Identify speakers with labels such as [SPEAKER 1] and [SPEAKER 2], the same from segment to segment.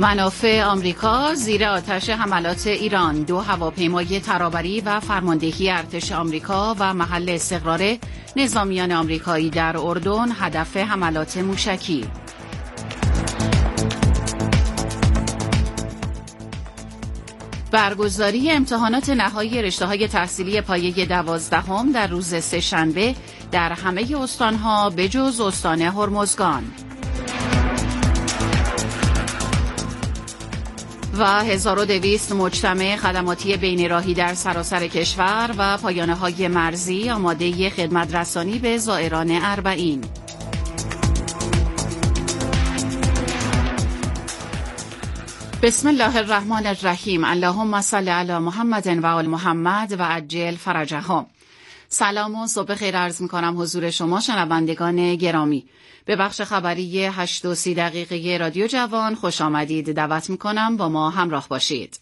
[SPEAKER 1] منافع آمریکا زیر آتش حملات ایران. 2 هواپیمای ترابری و فرماندهی ارتش آمریکا و محل استقرار نظامیان آمریکایی در اردن هدف حملات موشکی. برگزاری امتحانات نهایی رشته‌های تحصیلی پایه 12 در روز سه‌شنبه در همه استان‌ها بجز استان هرمزگان. و 1200 مجتمع خدماتی بین‌راهی در سراسر کشور و پایانه‌های مرزی آماده خدمت رسانی به زائران اربعین. بسم الله الرحمن الرحیم. اللهم صل علی محمد و آل محمد و عجل فرجهم. سلام و صبح خیر عرض می‌کنم حضور شما شنوندگان گرامی. به بخش خبری 8:30 رادیو جوان خوش آمدید. دعوت می‌کنم با ما همراه باشید.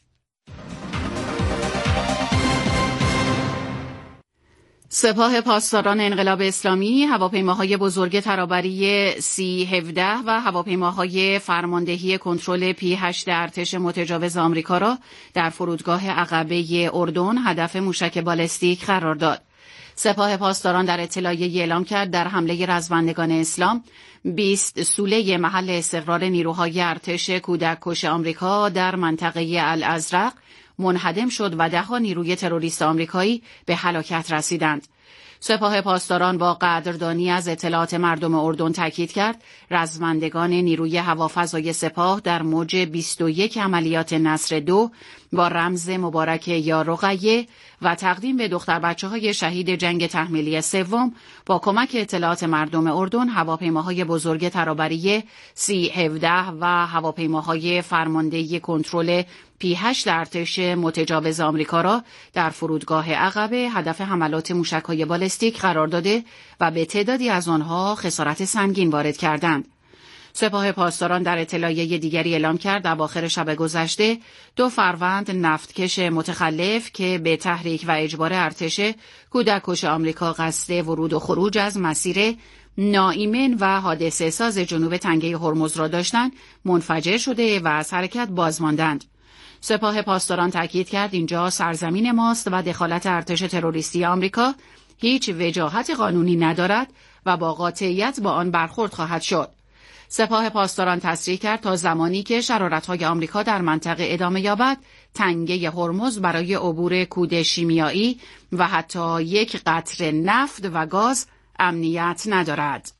[SPEAKER 1] سپاه پاسداران انقلاب اسلامی هواپیماهای بزرگ ترابری C-17 و هواپیماهای فرماندهی کنترل P-8 ارتش متجاوز آمریکا را در فرودگاه عقبه اردن هدف موشک بالستیک قرار داد. سپاه پاسداران در اطلاعیه‌ای اعلام کرد در حمله رزمندگان اسلام 20 سوله محل استقرار نیروهای ارتش کودک کش آمریکا در منطقه الازرق منهدم شد و 10 نیروی تروریست آمریکایی به هلاکت رسیدند. سپاه پاسداران با قدردانی از اطلاعات مردم اردن تاکید کرد رزمندگان نیروی هوافضای سپاه در موج 21 عملیات نصر 2 با رمز مبارک یا رقیه و تقدیم به دختر بچه‌های شهید جنگ تحمیلی سوم با کمک اطلاعات مردم اردن هواپیماهای بزرگ ترابری C-17 و هواپیماهای فرماندهی کنترل P-8 ارتش متجاوز آمریکا را در فرودگاه عقبه هدف حملات موشک‌های بالستیک قرار داده و به تعدادی از آنها خسارت سنگین وارد کردند. سپاه پاسداران در اطلاعیه دیگری اعلام کرد اواخر شب گذشته 2 فروند نفتکش متخلف که به تحریک و اجبار ارتش کودک کش آمریکا قصد ورود و خروج از مسیر نائیمن و حادثه ساز جنوب تنگه هرمز را داشتند منفجر شده و از حرکت باز ماندند. سپاه پاسداران تاکید کرد اینجا سرزمین ماست و دخالت ارتش تروریستی آمریکا هیچ وجاهت قانونی ندارد و با قاطعیت با آن برخورد خواهد شد. سپاه پاسداران تصریح کرد تا زمانی که شرارت‌های آمریکا در منطقه ادامه یابد تنگه هرمز برای عبور کود شیمیایی و حتی یک قطره نفت و گاز امنیت ندارد.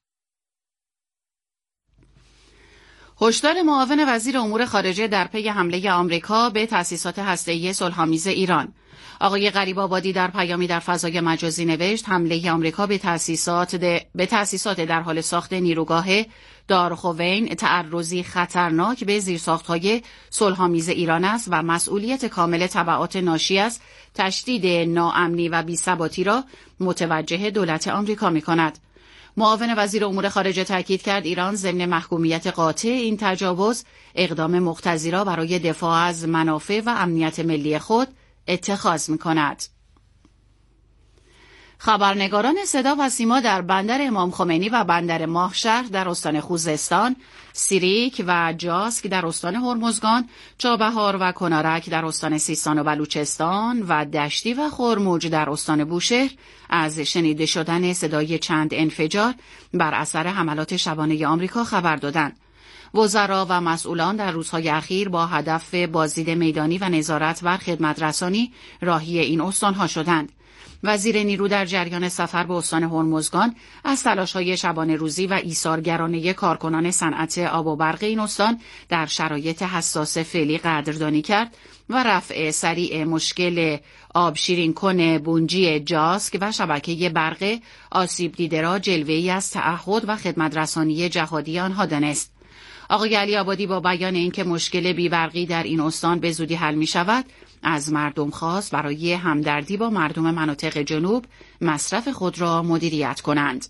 [SPEAKER 1] هشدار معاون وزیر امور خارجه در پی حمله آمریکا به تأسیسات هسته‌ای صلح‌آمیز ایران. آقای غریب‌آبادی در پیامی در فضای مجازی نوشت حمله آمریکا به تأسیسات در حال ساخت نیروگاه دارخوین تعرضی خطرناک به زیرساخت‌های صلح‌آمیز ایران است و مسئولیت کامل تبعات ناشی از تشدید ناامنی و بی‌ثباتی را متوجه دولت آمریکا می‌کند. معاون وزیر امور خارجه تاکید کرد ایران ضمن محکومیت قاطع این تجاوز اقدام مقتضی را برای دفاع از منافع و امنیت ملی خود اتخاذ می‌کند. خبرنگاران صدا و سیما در بندر امام خمینی و بندر ماهشهر در استان خوزستان، سیریک و جاسک در استان هرمزگان، چابهار و کنارک در استان سیستان و بلوچستان و دشتی و خرموج در استان بوشهر از شنیده شدن صدای چند انفجار بر اثر حملات شبانه آمریکا خبر دادند. وزرا و مسئولان در روزهای اخیر با هدف بازدید میدانی و نظارت بر خدمت رسانی راهی این استانها شدند. وزیر نیرو در جریان سفر به استان هرمزگان از تلاش‌های شبانه روزی و ایثارگرانه کارکنان صنعت آب و برق این استان در شرایط حساس فعلی قدردانی کرد و رفع سریع مشکل آب شیرین کن بونجی جاسک و شبکه برق آسیب دیده را جلوه‌ای از تعهد و خدمت رسانی جهادی آنها دانست. آقای علی آبادی با بیان اینکه مشکل بی‌برقی در این استان به زودی حل می شود، از مردم خواست برای همدردی با مردم مناطق جنوب مصرف خود را مدیریت کنند.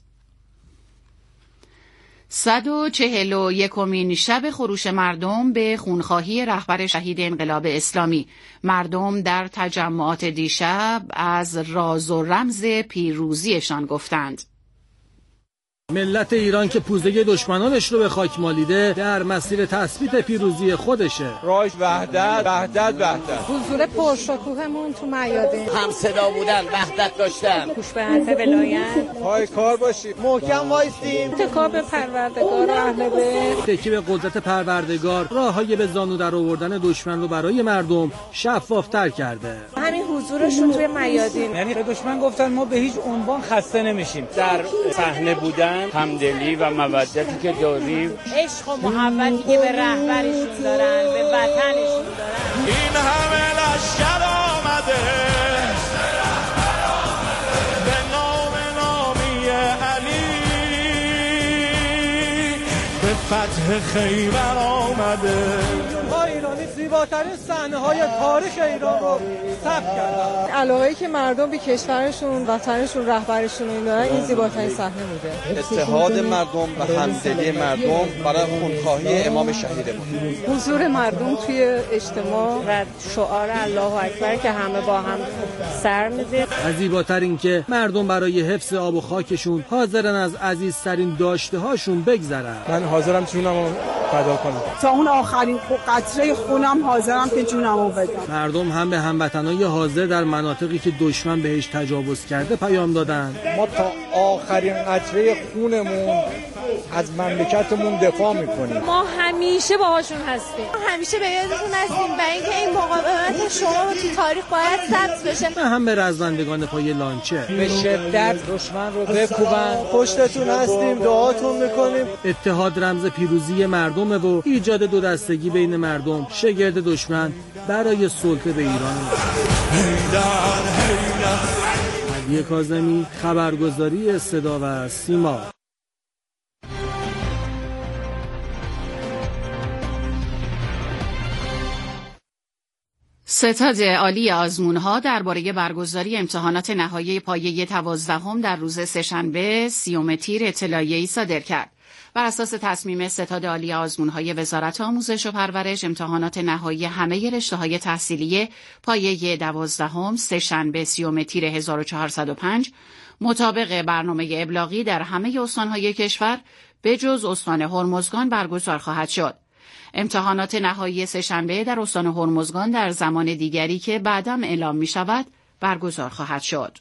[SPEAKER 1] 141مین شب خروش مردم به خونخواهی رهبر شهید انقلاب اسلامی. مردم در تجمعات دیشب از راز و رمز پیروزیشان گفتند.
[SPEAKER 2] ملت ایران که پوزه دشمنانش رو به خاک مالیده در مسیر تثبیت پیروزی خودشه.
[SPEAKER 3] راش وحدت.
[SPEAKER 4] حضور پرشکوهمون تو میادین،
[SPEAKER 5] هم صدا بودن، وحدت داشتن،
[SPEAKER 4] گوش به حرف ولایت،
[SPEAKER 3] پای کار باشیم، محکم وایسیم،
[SPEAKER 4] تکیه به پروردگار و اهل بیت،
[SPEAKER 2] تکیه به قدرت پروردگار راههای به زانو در آوردن دشمن رو برای مردم شفافتر کرده.
[SPEAKER 4] همین حضورشون توی میادین،
[SPEAKER 6] یعنی به دشمن گفتن ما به هیچ عنوان خسته نمیشیم.
[SPEAKER 7] در صحنه بودن، همدلی و مودتی که داریم،
[SPEAKER 8] عشق و محبتی که به رهبرشون دارن، به وطنشون دارن.
[SPEAKER 9] این همه لشکر آمده به نام نامی علی، به فتح خیبر آمده.
[SPEAKER 3] ما ایرانی زیباترین صحنه‌های تاریخ ایران رو ثبت کردن.
[SPEAKER 4] علاقه‌ای که مردم به کشورشون، وطنشون، رهبرشون دارن، این زیباترین صحنه بوده.
[SPEAKER 3] اتحاد مردم و همدلی مردم برای خونخواهی امام شهیدمون.
[SPEAKER 4] حضور مردم توی اجتماع و شعار الله اکبر که همه با هم سر می‌زنن.
[SPEAKER 2] از زیباتر این که مردم برای حفظ آب و خاکشون حاضرن از عزیزترین داشته‌هاشون بگذرن.
[SPEAKER 3] من حاضرم جونمو فدا کنم.
[SPEAKER 10] تا اون آخرین قطره خونم حاضرم که جونمو بدم.
[SPEAKER 2] مردم هم به هموطنای حاضر در مناطقی که دشمن بهش تجاوز کرده پیام دادن.
[SPEAKER 3] ما تا آخرین قطره خونمون از مملکتمون دفاع میکنیم.
[SPEAKER 8] ما همیشه باهاشون هستیم، همیشه به یادتون هستیم و اینکه این مقاومت شما رو تو تاریخ باید ثبت بشه.
[SPEAKER 2] هم به رزمندگان پای لانچه
[SPEAKER 3] به شدت دشمن رو بکوبن، پشتتون هستیم، دعاتون میکنیم.
[SPEAKER 2] اتحاد رمز پیروزی مردمه و ایجاد دو دستگی بین مردم شگرد دشمن برای سلطه به ایران. علی کاظمی، خبرگزاری صدا و سیما.
[SPEAKER 1] ستاد عالی آزمون‌ها درباره برگزاری امتحانات نهایی پایه 12 در روز سه‌شنبه 30 تیر اطلاعیه‌ای صادر کرد. بر اساس تصمیم ستاد عالی آزمون‌های وزارت آموزش و پرورش، امتحانات نهایی همه رشته‌های تحصیلی پایه 12 سه‌شنبه 30 تیر 1405 مطابق برنامه ابلاغی در همه استان‌های کشور به جز استان هرمزگان برگزار خواهد شد. امتحانات نهایی سه‌شنبه در استان هرمزگان در زمان دیگری که بعداً اعلام می شود برگزار خواهد شد.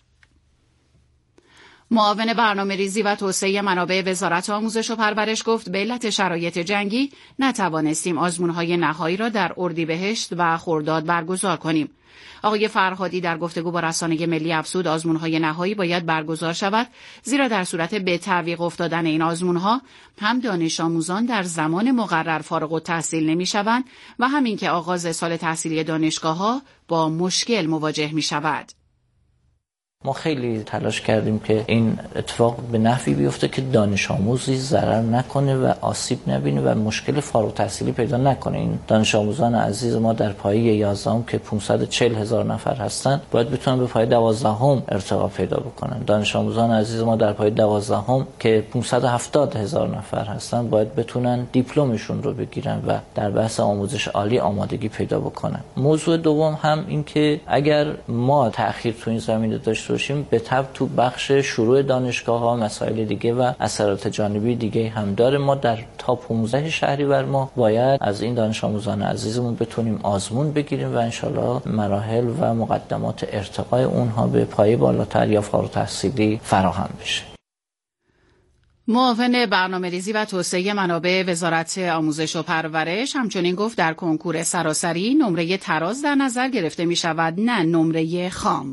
[SPEAKER 1] معاون برنامه‌ریزی و توسعه منابع وزارت آموزش و پرورش گفت به علت شرایط جنگی نتوانستیم آزمون‌های نهایی را در اردیبهشت و خرداد برگزار کنیم. آقای فرهادی در گفتگو با رسانه ملی افزود آزمون‌های نهایی باید برگزار شود، زیرا در صورت به تعویق افتادن این آزمون‌ها هم دانش آموزان در زمان مقرر فارغ التحصیل نمی‌شوند و همین که آغاز سال تحصیلی دانشگاه‌ها با مشکل مواجه می‌شود.
[SPEAKER 11] ما خیلی تلاش کردیم که این اتفاق به نحوی بیفته که دانش آموزی ضرر نکنه و آسیب نبینه و مشکل فارغ التحصیلی پیدا نکنه. این دانش آموزان عزیز ما در پایه 11 که 540,000 نفر هستند باید بتونن به پایه 12 ارتقا پیدا بکنن. دانش آموزان عزیز ما در پایه 12 که 570,000 نفر هستند باید بتونن دیپلمشون رو بگیرن و در بحث آموزش عالی آمادگی پیدا بکنن. موضوع دوم هم این که اگر ما تأخیر تو این زمینه داشته باشیم به تبع تو بخش شروع دانشگاه‌ها مسائل دیگه و اثرات جانبی دیگه هم داره. ما در تا 15 شهریور ما باید از این دانش آموزان عزیزمون بتونیم آزمون بگیریم و انشالله مراحل و مقدمات ارتقای اونها به پایه بالاتر یا فارغ التحصیلی فراهم بشه.
[SPEAKER 1] معاون برنامه‌ریزی و توسعه منابع وزارت آموزش و پرورش همچنین گفت در کنکور سراسری نمره تراز در نظر گرفته می شود، نه نمره خام.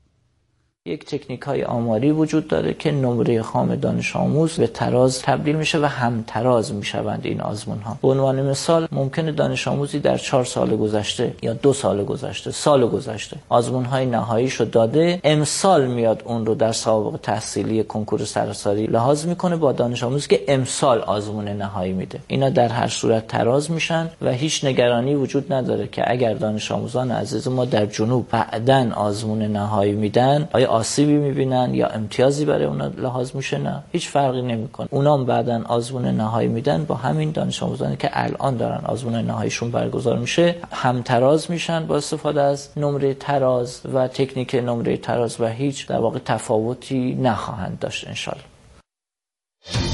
[SPEAKER 11] یک تکنیک‌های آماری وجود داره که نمره خام دانش آموز به تراز تبدیل میشه و هم تراز میشوند این آزمون‌ها. به عنوان مثال ممکنه دانش آموزی در 4 سال گذشته یا 2 سال گذشته، سال گذشته آزمون‌های نهاییشو داده، امسال میاد اون رو در سابقه تحصیلی کنکور سراسری لحاظ میکنه با دانش آموزی که امسال آزمون نهایی میده. اینا در هر صورت تراز میشن و هیچ نگرانی وجود نداره که اگر دانش آموزان عزیز ما در جنوب بعداً آزمون نهایی میدن آسیبی میبینن یا امتیازی برای اونا لحاظ میشه، نه، هیچ فرقی نمیکنه. اونام بعدن آزمون نهایی میدن با همین دانش آموزانی که الان دارن آزمون نهاییشون برگزار میشه هم تراز میشن با استفاده از نمره تراز و تکنیک نمره تراز و هیچ در واقع تفاوتی نخواهند داشت انشالله.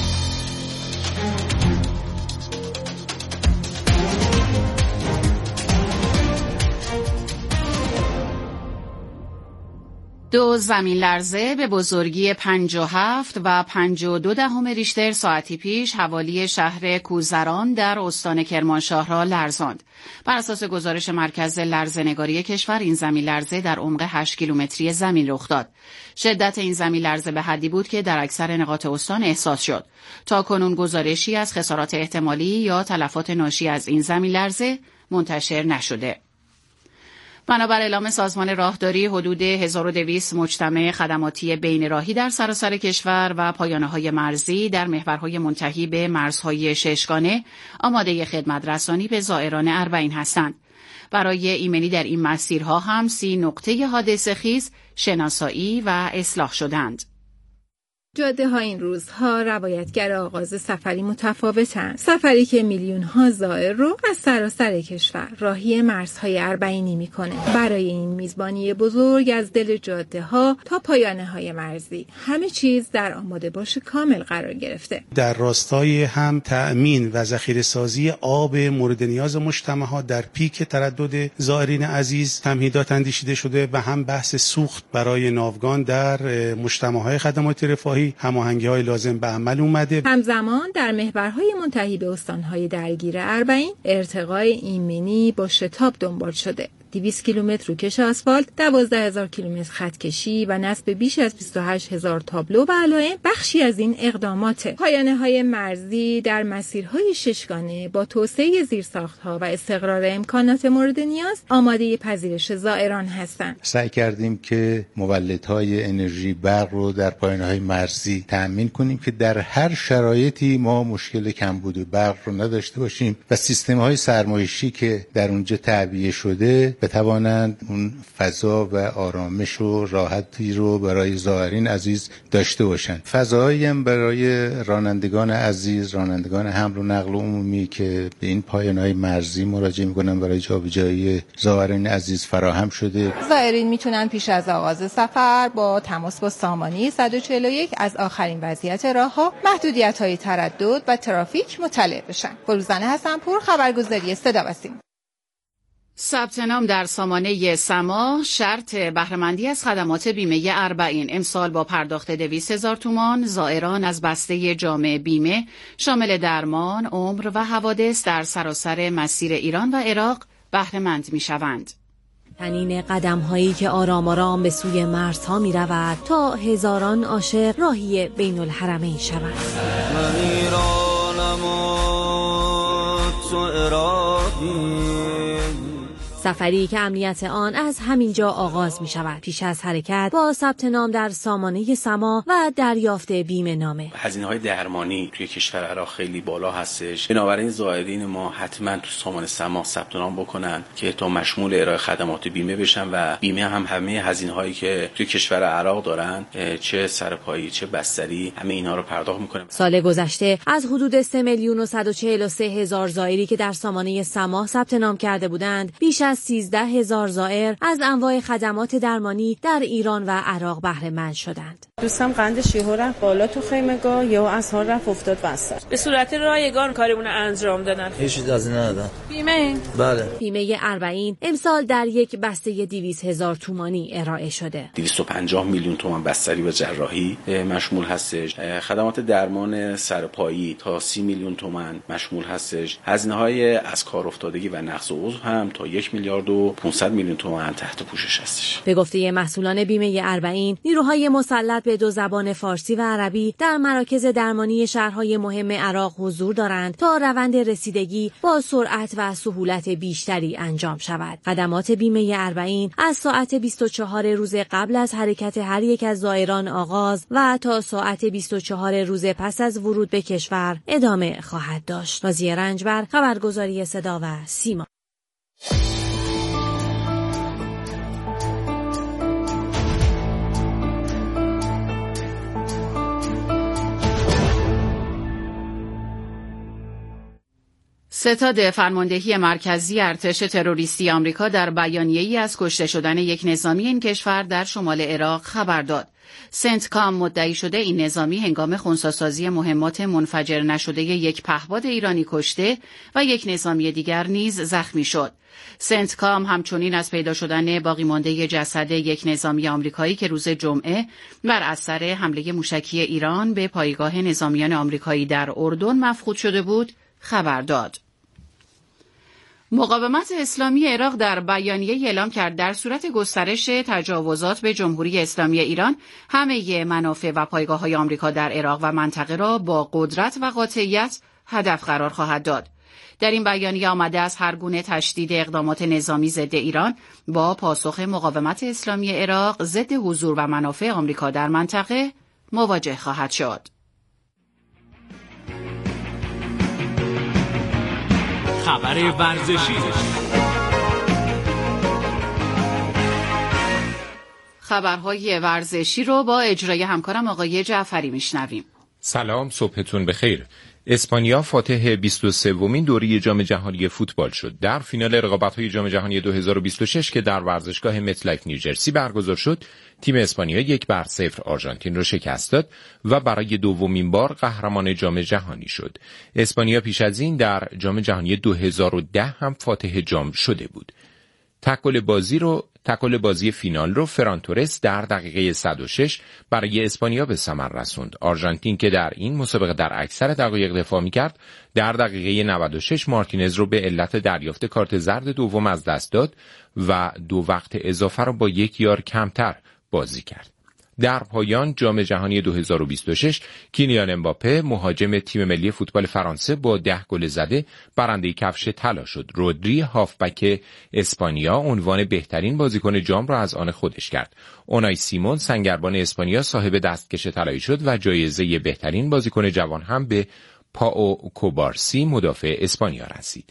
[SPEAKER 1] 2 زمین لرزه به بزرگی 5.7 و 5.2 ریشتر ساعتی پیش حوالی شهر کوزران در استان کرمانشاه را لرزاند. بر اساس گزارش مرکز لرزه‌نگاری کشور این زمین لرزه در عمق 8 کیلومتری زمین رخ داد. شدت این زمین لرزه به حدی بود که در اکثر نقاط استان احساس شد. تا کنون گزارشی از خسارات احتمالی یا تلفات ناشی از این زمین لرزه منتشر نشده. بنابر اعلام سازمان راهداری حدود 1200 مجتمع خدماتی بین راهی در سراسر کشور و پایانه‌های مرزی در محورهای منتهی به مرزهای ششگانه آماده خدمت رسانی به زائران اربعین هستند. برای ایمنی در این مسیرها هم 30 نقطه حادثه خیز شناسایی و اصلاح شدند.
[SPEAKER 12] جاده ها این روزها روایتگر آغاز سفری متفاوتند. سفری که میلیون ها زائر رو از سراسر کشور راهی مرزهای اربعینی میکنه. برای این میزبانی بزرگ از دل جاده ها تا پایانه های مرزی همه چیز در آماده باش کامل قرار گرفته.
[SPEAKER 13] در راستای هم تأمین و ذخیره سازی آب مورد نیاز مجتمع ها در پیک تردد زائرین عزیز تمهیدات اندیشیده شده و هم بحث سوخت برای ناوگان در مجتمع های خدمات رفاهی هماهنگی‌های لازم به عمل اومده. همزمان در محورهای منتهی به استان‌های درگیر اربعین ارتقای ایمنی با شتاب دنبال شده. 200 کیلومتر روکش آسفالت، 12000 کیلومتر خط کشی و نصب بیش از 28000 تابلو و علائم بخشی از این اقدامات. پایانه‌های مرزی در مسیرهای ششگانه با توسعه زیرساخت‌ها و استقرار امکانات مورد نیاز آماده پذیرش زائران هستند.
[SPEAKER 14] سعی کردیم که مولدهای انرژی برق رو در پایانه‌های مرزی تأمین کنیم که در هر شرایطی ما مشکل کمبود برق رو نداشته باشیم و سیستم‌های سرمایشی که در اونجا تعبیه شده بتوانند اون فضا و آرامش و راحتی رو برای زائرین عزیز داشته باشند. فضایی هم برای رانندگان عزیز، رانندگان حمل و نقل عمومی که به این پایانه‌های مرزی مراجعه می‌کنن برای جابجایی زائرین عزیز فراهم شده.
[SPEAKER 12] زائرین میتونن پیش از آغاز سفر با تماس با سامانی 141 از آخرین وضعیت راه‌ها، محدودیت‌های تردد و ترافیک مطلع بشن. فروزان حسنپور، خبرگزاری صدا و سیما.
[SPEAKER 1] ثبت نام در سامانه سما شرط بهره‌مندی از خدمات بیمه اربعین. امسال با پرداخت 200,000 تومان زائران از بسته جامع بیمه شامل درمان، عمر و حوادث در سراسر مسیر ایران و عراق بهره‌مند می‌شوند.
[SPEAKER 15] تنین قدم‌هایی که آرام آرام به سوی مرزها می‌رود تا هزاران عاشق راهی بین الحرمین شوند. من ایرانم و تو عراقی. سفری که امنیت آن از همینجا آغاز می شود. پیش از حرکت با ثبت نام در سامانه سما و دریافت بیمه نامه.
[SPEAKER 16] هزینه‌های درمانی توی کشور عراق خیلی بالا هستش. بنابراین زائرین ما حتما تو سامانه سما ثبت نام بکنن که تا مشمول ارائه خدمات بیمه بشن و بیمه هم همه هزینه‌هایی که توی کشور عراق دارن، چه سرپایی چه بستری، همه اینها رو پرداخت می‌کنه.
[SPEAKER 15] سال گذشته از حدود 3,143,000 زائری که در سامانه سما ثبت نام کرده بودند، بیش از 13,000 زائر از انواع خدمات درمانی در ایران و عراق بهره مند شدند.
[SPEAKER 4] دوستم قند شیهو رفت بالا تو خیمگاه، یهو از حال رفت افتاد وسط. به صورت رایگان کارمون رو انجام دادن.
[SPEAKER 2] هیچ چیز از این ندادن.
[SPEAKER 4] بیمه؟
[SPEAKER 2] بله.
[SPEAKER 15] بیمه اربعین امسال در یک بسته 200,000 تومانی ارائه شده.
[SPEAKER 16] 250 میلیون تومان بستری و جراحی مشمول هستش. خدمات درمان سرپایی تا 30 میلیون تومان مشمول هستش. هزینه‌های از کار افتادگی و نقض عضو هم تا 1,500,000,000 تومان تحت پوشش هستش.
[SPEAKER 15] به گفته مسئولان بیمه اربعین، نیروهای مسلط به 2 زبان فارسی و عربی در مراکز درمانی شهرهای مهم عراق حضور دارند تا روند رسیدگی با سرعت و سهولت بیشتری انجام شود. خدمات بیمه اربعین از ساعت 24 روز قبل از حرکت هر یک از زائران آغاز و تا ساعت 24 روز پس از ورود به کشور ادامه خواهد داشت. راضیه رنجبر، خبرگزاری صدا و سیما.
[SPEAKER 1] ستاد فرماندهی مرکزی ارتش تروریستی آمریکا در بیانیه‌ای از کشته شدن یک نظامی این کشور در شمال عراق خبر داد. سنتکام مدعی شده این نظامی هنگام خنثی‌سازی مهمات منفجر نشده یک پهپاد ایرانی کشته و یک نظامی دیگر نیز زخمی شد. سنتکام همچنین از پیدا شدن باقی مانده جسد یک نظامی آمریکایی که روز جمعه بر اثر حمله موشکی ایران به پایگاه نظامیان آمریکایی در اردن مفقود شده بود خبر داد. مقاومت اسلامی عراق در بیانیه اعلام کرد در صورت گسترش تجاوزات به جمهوری اسلامی ایران همه منافع و پایگاه‌های آمریکا در عراق و منطقه را با قدرت و قاطعیت هدف قرار خواهد داد. در این بیانیه آمده از هر گونه تشدید اقدامات نظامی ضد ایران با پاسخ مقاومت اسلامی عراق ضد حضور و منافع آمریکا در منطقه مواجه خواهد شد.
[SPEAKER 17] خبر ورزشی.
[SPEAKER 1] خبرهای ورزشی رو با اجرای همکارم آقای جعفری میشنویم.
[SPEAKER 18] سلام، صبحتون بخیر. اسپانیا فاتح 23مین دوره جام جهانی فوتبال شد. در فینال رقابت‌های جام جهانی 2026 که در ورزشگاه متلایف نیوجرسی برگزار شد، تیم اسپانیا 1-0 آرژانتین را شکست داد و برای دومین بار قهرمان جام جهانی شد. اسپانیا پیش از این در جام جهانی 2010 هم فاتح جام شده بود. تکل بازی فینال رو فران تورس در دقیقه 106 برای اسپانیا به ثمر رسوند. آرژانتین که در این مسابقه در اکثر دقایق دفاع می‌کرد، در دقیقه 96 مارتینز رو به علت دریافت کارت زرد دوم از دست داد و 2 وقت اضافه رو با 1 یار کمتر بازی کرد. در پایان جام جهانی 2026 کیلیان امباپه مهاجم تیم ملی فوتبال فرانسه با 10 گل زده برنده کفش طلا شد. رودری هافبک اسپانیا عنوان بهترین بازیکن جام را از آن خودش کرد. اونای سیمون سنگربان اسپانیا صاحب دستکش طلایی شد و جایزه بهترین بازیکن جوان هم به پائو کوبارسی مدافع اسپانیا رسید.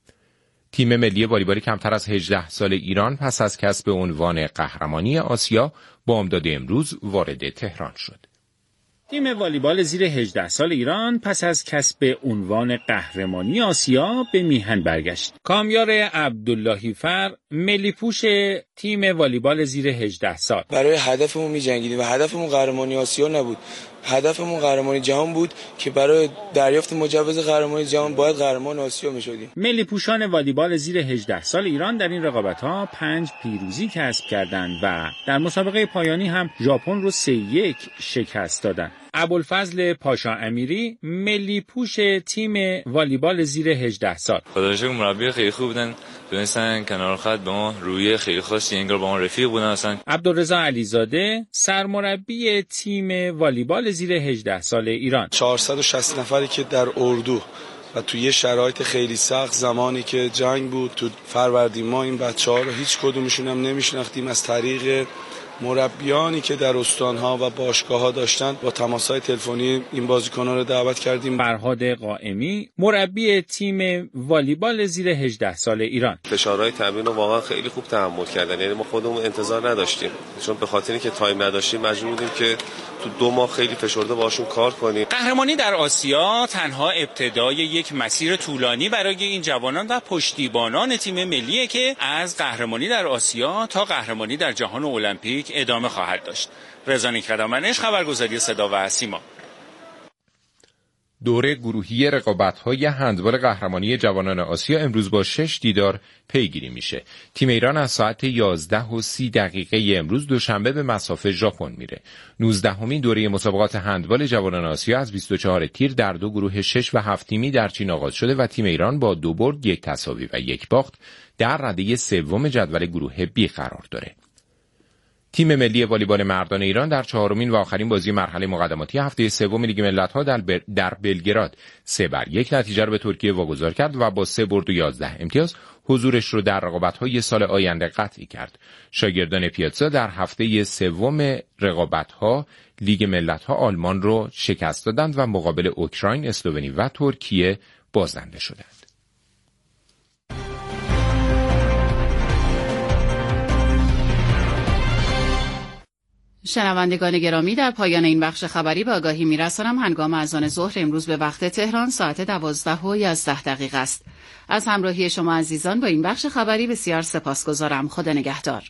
[SPEAKER 18] تیم ملی والیبال کمتر از 18 سال ایران پس از کسب عنوان قهرمانی آسیا بامداد امروز وارد تهران شد.
[SPEAKER 17] تیم والیبال زیر 18 سال ایران پس از کسب عنوان قهرمانی آسیا به میهن برگشت. کامیار عبداللهی فر ملی پوش تیم والیبال زیر 18 سال.
[SPEAKER 19] برای هدفمون می‌جنگیدیم و هدفمون قهرمانی آسیا نبود. هدفمون قهرمانی جهان بود که برای دریافت مجوز قهرمانی جهان باید قهرمان آسیا می‌شدیم.
[SPEAKER 17] ملی پوشان والیبال زیر 18 سال ایران در این رقابت‌ها 5 پیروزی کسب کردند و در مسابقه پایانی هم ژاپن رو 3-1 شکست دادند. ابوالفضل پاشا امیری ملی پوش تیم والیبال زیر 18 سال.
[SPEAKER 20] خدا شکر مربی خیلی خوب بودن، دونستن کنار خط به ما روی خیلی خاصی انگار با ما رفیق بودن اصلا.
[SPEAKER 17] عبدالرضا علیزاده سرمربی تیم والیبال زیر 18 سال ایران.
[SPEAKER 21] 460 نفری که در اردو و توی یه شرایط خیلی سخت زمانی که جنگ بود تو فروردین ما این بچه‌ها رو هیچ کدومشون هم نمیشناختیم. از طریق مربیانی که در استان‌ها و باشگاه‌ها داشتن با تماس‌های تلفنی این بازیکن‌ها رو دعوت کردیم.
[SPEAKER 17] فرهاد قائمی مربی تیم والیبال زیر 18 سال ایران.
[SPEAKER 22] فشارهای تمرین رو واقعا خیلی خوب تحمل کردن، یعنی ما خودمون انتظار نداشتیم، چون به خاطر اینکه تایم نداشتیم مجبور بودیم که تو 2 ماه خیلی فشرده باشون کار کنیم.
[SPEAKER 17] قهرمانی در آسیا تنها ابتدای یک مسیر طولانی برای این جوانان و پشتیبانان تیم ملیه که از قهرمانی در آسیا تا قهرمانی در جهان المپیک ادامه خواهد داشت. رضا نیک‌خدامنش، خبرگزاری صدا و سیما.
[SPEAKER 18] دوره گروهی رقابت‌های هندبال قهرمانی جوانان آسیا امروز با 6 دیدار پیگیری میشه. تیم ایران از ساعت 11:30 امروز دوشنبه به مسافه ژاپن میره. 19مین دوره مسابقات هندبال جوانان آسیا از 24 تیر در 2 گروه 6 و 7 تیمی در چین آغاز شده و تیم ایران با 2 برد، 1 تساوی و 1 باخت در رده سوم جدول گروه B قرار داره. تیم ملی والیبال مردان ایران در 4مین و آخرین بازی مرحله مقدماتی هفته سوم لیگ ملت‌ها در بلگراد 3-1 نتیجه رو به ترکیه واگذار کرد و با 3 برد و 11 امتیاز حضورش رو در رقابت‌های سال آینده قطعی کرد. شاگردان پیاتزا در هفته سوم رقابت‌ها لیگ ملت‌ها آلمان رو شکست دادند و مقابل اوکراین، اسلوونی و ترکیه بازنده شدند.
[SPEAKER 1] شنوندگان گرامی، در پایان این بخش خبری به آگاهی می‌رسانم هنگام اذان ظهر امروز به وقت تهران ساعت 12:11 است. از همراهی شما عزیزان با این بخش خبری بسیار سپاسگزارم. خدا نگهدار.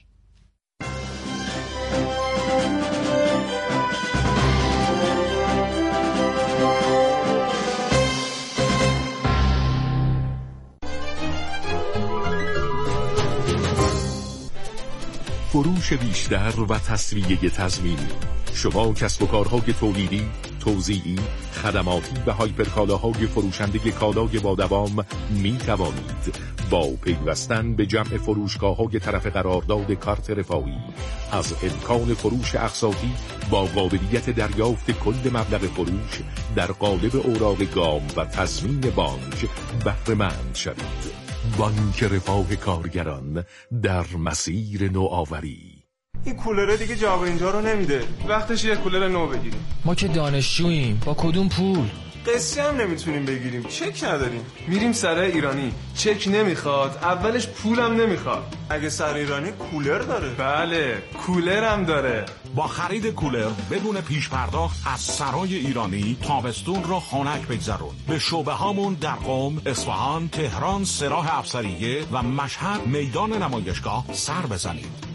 [SPEAKER 5] فروش بیشتر و تسویه تضمینی. شما کسب و کارهای تولیدی، توزیعی، خدماتی و هایپرکالاهای فروشنده کالای با دوام می توانید با پیوستن به جمع فروشگاه‌های طرف قرارداد کارت رفاهی از امکان فروش اقساطی با قابلیت دریافت کل مبلغ فروش در قالب اوراق گام و تضمین بانک بهره مند شوید. بانک رفاه کارگران در مسیر نوآوری.
[SPEAKER 6] این کولره دیگه جواب اینجا رو نمیده. وقتش یه کولر نو بگیریم.
[SPEAKER 23] ما که دانشجوییم، با کدوم پول؟
[SPEAKER 6] قسطی هم نمیتونیم بگیریم، چک نداریم. میریم سر ایرانی، چک نمیخواد، اولش پولم نمیخواد. اگه سر ایرانی کولر داره؟ بله، کولر هم داره.
[SPEAKER 5] با خرید کولر بدون پیش پرداخت از سرای ایرانی تابستون را خنک بگذرون. به شعبه هامون در قم، اصفهان، تهران، سراح افسریه و مشهد میدان نمایشگاه سر بزنید.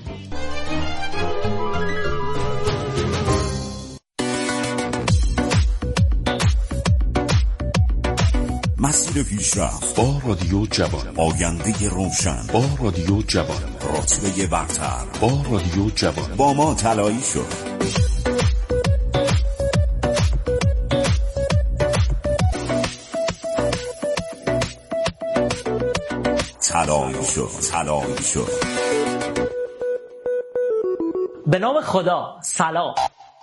[SPEAKER 24] مسیر پیشرفت با رادیو جوان، آینده روشن با رادیو جوان، رتبه برتر با رادیو جوان، با ما طلایی شد. طلایی شد.
[SPEAKER 25] به نام خدا، سلام.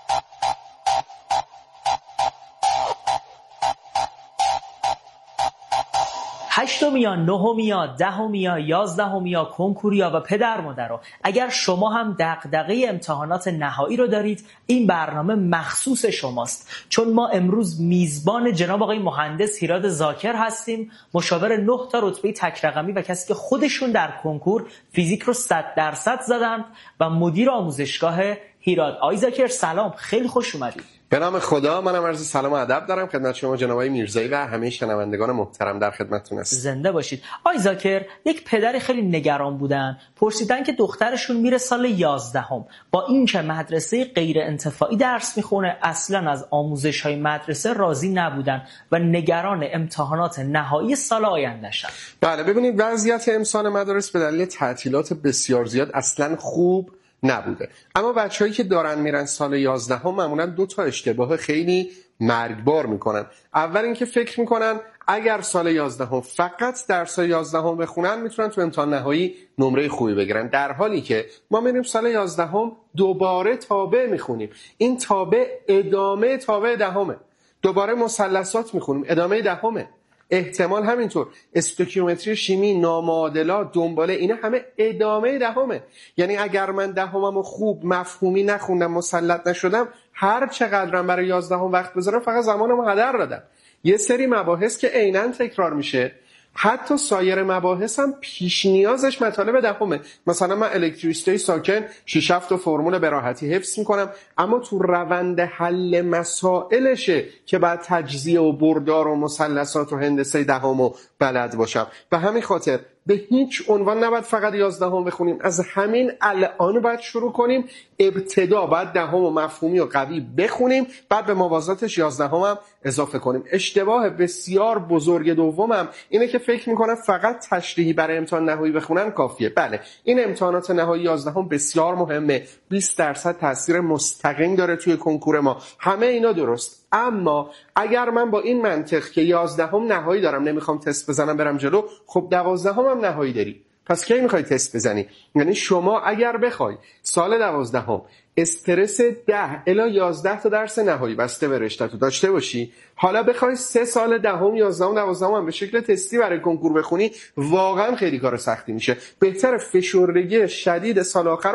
[SPEAKER 25] 8 یا 9 یا 10 یا 11 یا کنکوریا و پدر مادرها، اگر شما هم دغدغه امتحانات نهایی رو دارید، این برنامه مخصوص شماست. چون ما امروز میزبان جناب آقای مهندس هیراد ذاکر هستیم، مشاور 9 تا رتبه تک رقمی و کسی که خودشون در کنکور فیزیک رو 100% زدند و مدیر آموزشگاه هیراد. آقای ذاکر سلام، خیلی خوش اومدید.
[SPEAKER 26] به نام خدا، منم عرض سلام و ادب دارم خدمت شما جناب آقای میرزایی و همه شنوندگان محترم، در خدمتتون هستم.
[SPEAKER 25] زنده باشید. آقای ذاکر، یک پدری خیلی نگران بودن، پرسیدن که دخترشون میره سال 11 با اینکه مدرسه غیر انتفاعی درس میخونه، اصلا از آموزش‌های مدرسه راضی نبودن و نگران امتحانات نهایی سال آینده شدن.
[SPEAKER 26] بله، ببینید وضعیت امسال مدارس به دلیل تعطیلات بسیار زیاد اصلا خوب نبوده. اما بچه‌هایی که دارن میرن سال 11 معمولا 2 تا اشتباه خیلی مرگبار میکنن. اول اینکه فکر میکنن اگر سال 11 فقط درس 11 بخونن میتونن تو امتحان نهایی نمره خوبی بگیرن، در حالی که ما میریم سال 11 دوباره تابع میخونیم. این تابع ادامه تابع 10، دوباره مثلثات میخونیم، ادامه 10، احتمال همینطور استوکیومتری، شیمی، نامعادلات، دنباله، اینا همه ادامه 10. یعنی اگر من 10 خوب مفهومی نخوندم، مسلط نشدم، هر چقدرم برای 11 وقت بذارم فقط زمانمو هدر دادم. یه سری مباحث که عیناً تکرار میشه، حتی سایر مباحث هم پیش نیازش مطالب 10. مثلا من الکتریسیته ساکن 6-7 تا فرمول به راحتی حفظ میکنم، اما تو روند حل مسائلشه که بعد تجزیه و بردار و مثلثات و هندسه 10 بلد باشم. به همین خاطر به هیچ عنوان نباید فقط 11 بخونیم، از همین الان باید شروع کنیم. ابتدا باید 10 مفهومی و قوی بخونیم، بعد به موازاتش 11 هم اضافه کنیم. اشتباه بسیار بزرگ دومم اینه که فکر میکنن فقط تشریحی برای امتحان نهایی بخونن کافیه. بله، این امتحانات نهایی 11 بسیار مهمه، 20% تاثیر مستقیم داره توی کنکور ما، همه اینا درست. اما اگر من با این منطق که 11 نهایی دارم نمیخوام تست بزنم برم جلو، خب 12 هم نهایی داری، پس کی میخوای تست بزنی؟ یعنی شما اگر بخوای سال 12 استرس 10 الی 11 تا درس نهایی بسته به رشته داشته باشی، حالا بخوای 3 سال 10 11 12 هم به شکل تستی برای کنکور بخونی، واقعا خیلی کار سختی میشه. بهتره فشردگی شدید سال آخر رو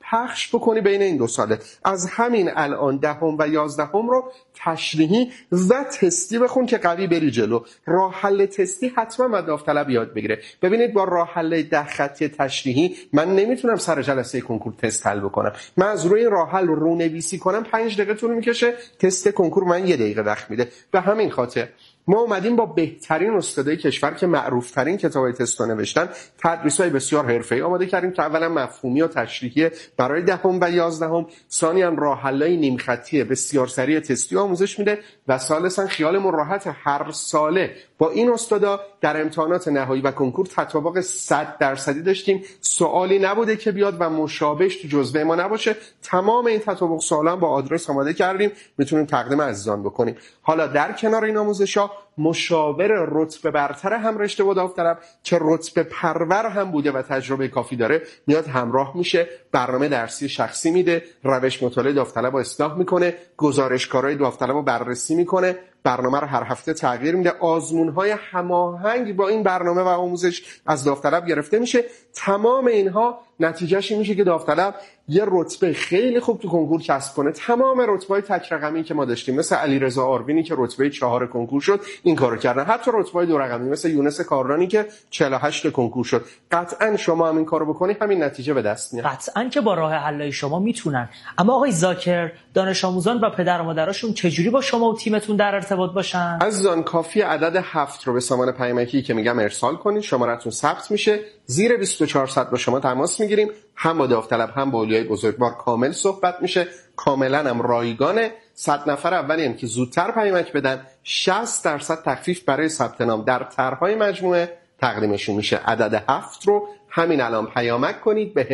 [SPEAKER 26] پخش بکنی بین این 2 ساله. از همین الان 10 و 11 رو تشریحی و تستی بخون که قوی بری جلو. راه حل تستی حتما باید داوطلب یاد بگیره. ببینید با راه حل 10 خطی تشریحی من نمیتونم سر جلسه کنکور تست حل بکنم. من از روی راه حل رونویسی کنم 5 دقیقه طول میکشه، تست کنکور من 1 دقیقه وقت میده. به همین خاطر ما اومدیم با بهترین استادای کشور که معروف ترین کتابای تست نوشتن تدریس‌های بسیار حرفه‌ای آماده کردیم که اولا مفهومی و تشریحی برای 10 و 11، ثانیاً راه حل‌های نیم خطی بسیار سریع تستی آموزش میده و ثالثاً خیالمون راحت هر ساله با این استادا در امتحانات نهایی و کنکور تطابق 100% داشتیم. سوالی نبوده که بیاد و مشابهش تو جزوه ما نباشه. تمام این تطابق سوالا با آدرس آماده کردیم، میتونیم تقدیم عزیزان بکنیم. حالا در کنار این آموزش‌ها مشاور رتبه برتر هم رشته و داوطلب که رتبه پرور هم بوده و تجربه کافی داره میاد همراه میشه، برنامه درسی شخصی میده، روش مطالعه داوطلب رو اصلاح میکنه، گزارشکارهای داوطلب رو بررسی میکنه، برنامه رو هر هفته تغییر میده، آزمون‌های هماهنگ با این برنامه و آموزش از داوطلب گرفته میشه. تمام اینها نتیجهش این میشه که داوطلب یه رتبه خیلی خوب تو کنکور کسب کنه. تمام رتبه‌های تک رقمی که ما داشتیم مثل علیرضا آروینی که رتبه 4 کنکور شد این کارو کردن، حتی رتبه‌های 2 رقمی مثل یونس کارانی که 48 کنکور شد. قطعاً شما هم این کارو بکنی همین نتیجه به دست میاد.
[SPEAKER 25] قطعاً که با راه حل‌های شما میتونن. اما آقای ذاکر، دانش آموزان و پدر و مادراشون چجوری با شما و تیمتون در ارتباط باشن؟
[SPEAKER 26] عزیزان کافی عدد 7 رو به سامان پیامکی که میگم ارسال کنید، شماره‌تون ثبت میشه، زیر 2400 با شما تماس میگیریم، هم با داوطلب هم با اولیای بزرگوار کامل صحبت میشه، کاملا هم رایگانه. 100 نفر اولی هم که زودتر پیامک بدن 60% تخفیف برای ثبت نام در طرح‌های مجموعه تقدیمشون میشه. عدد 7 رو همین الان پیامک کنید به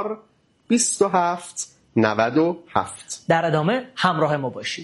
[SPEAKER 26] 102797.
[SPEAKER 25] در ادامه همراه ما باشید.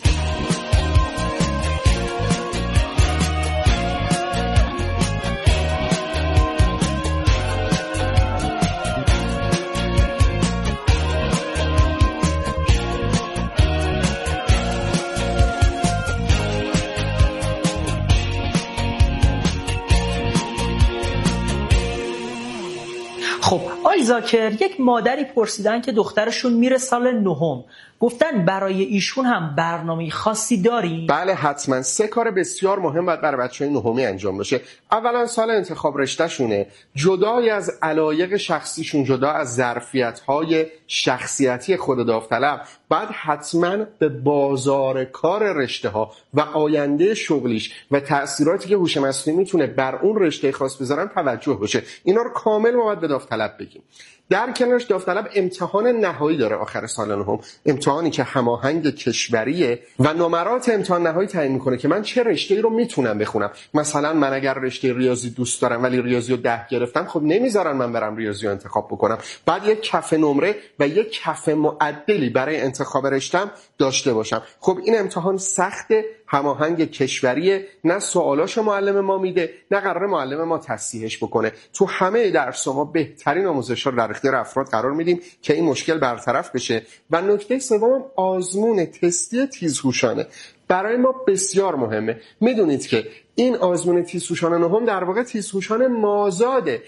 [SPEAKER 25] خب آقای ذاکر، یک مادری پرسیدن که دخترشون میره سال 9، گفتن برای ایشون هم برنامه خاصی داری؟
[SPEAKER 26] بله حتما. 3 کار بسیار مهم باید برای بچه‌های نهمی انجام بشه. اولا سال انتخاب رشتهشونه، جدای از علایق شخصیشون، جدا از ظرفیت‌های شخصیتی خود داوطلب، بعد حتما به بازار کار رشته‌ها و آینده شغلیش و تأثیراتی که هوش مصنوعی میتونه بر اون رشته خاص بذارن توجه بشه. اینا رو کامل ما باید به داوطلب بگیم. در کنارش داوطلب امتحان نهایی داره آخر سال نهم، امتحانی که هماهنگ کشوریه و نمرات امتحان نهایی تعیین میکنه که من چه رشته‌ای رو میتونم بخونم. مثلا من اگر رشته ریاضی دوست دارم ولی ریاضی رو 10 گرفتم، خب نمیذارن من برم ریاضی رو انتخاب بکنم. بعد یک کف نمره و یک کف معدلی برای انتخاب رشتم داشته باشم. خب این امتحان سخت، هماهنگ کشوریه، نه سوالاشو معلم ما میده نه قرار معلم ما تصحیحش بکنه. تو همه درس‌ها ما بهترین آموزش‌ها رو در اختیار افراد قرار میدیم که این مشکل برطرف بشه. و نکته سوم آزمون تستی تیزهوشانه برای ما بسیار مهمه. میدونید که این آزمون تیزهوشان نهم در واقع تیزهوشان مازاده.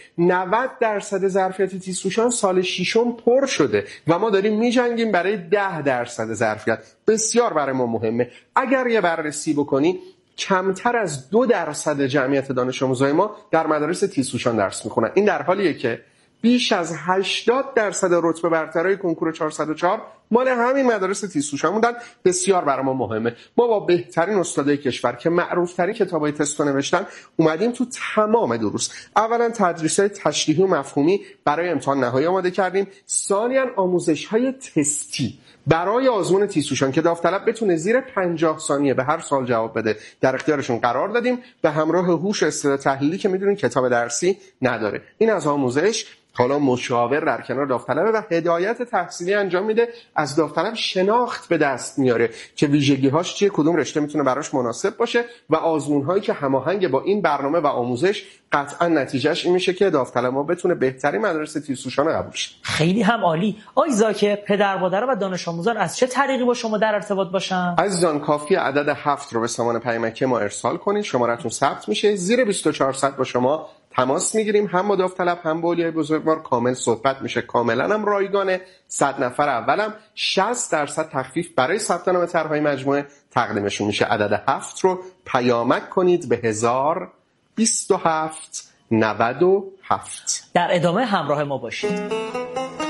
[SPEAKER 26] 90% ظرفیت تیزهوشان سال 6 پر شده و ما داریم میجنگیم برای 10% ظرفیت. بسیار برای ما مهمه. اگر یه بررسی بکنی کمتر از 2% جمعیت دانش آموزای ما در مدارس تیزهوشان درس میخونن. این در حالیه که بیش از 80% رتبه برترای کنکور 404 مال همین مدارس تیزهوشان بودن. بسیار برای ما مهمه. ما با بهترین استادای کشور که معروف‌ترین کتابای تست نوشتن اومدیم تو تمام دروس. اولا تدریس‌های تشریحی و مفهومی برای امتحان نهایی آماده کردیم. ثانیاً آموزش‌های تستی برای آزمون تیزهوشان که داوطلب بتونه زیر 50 ثانیه به هر سوال جواب بده در اختیارشون قرار دادیم، به همراه هوش استدلال تحلیلی که میدونین کتاب درسی نداره. این از آموزش. حالا مشاور در کنار داوطلب و هدایت تحصیلی انجام میده، از داوطلب شناخت به دست میاره که ویژگی‌هاش چیه، کدوم رشته میتونه براش مناسب باشه و آزمون‌هایی که هماهنگ با این برنامه و آموزش قطعا نتیجهش این میشه که داوطلب ما بتونه بهترین مدارس تیزهوشان قبول شه.
[SPEAKER 25] خیلی هم عالی. آقای ذاکر، پدر مادر و دانش آموزان از چه طریقی با شما در ارتباط باشن؟
[SPEAKER 26] عزیزان کافی عدد 7 رو به سامان پیامکی ما ارسال کنید، شماره‌تون ثبت میشه، زیر 2400 با شما تماس میگیریم، هم با داوطلب هم با اولیای بزرگوار کامل صحبت میشه، کاملا هم رایگانه. 100 نفر اولم 60% تخفیف برای ثبت نام طرحهای مجموعه تقدیمشون میشه. عدد 7 رو پیامک کنید به 1027 97.
[SPEAKER 25] در ادامه همراه ما باشید.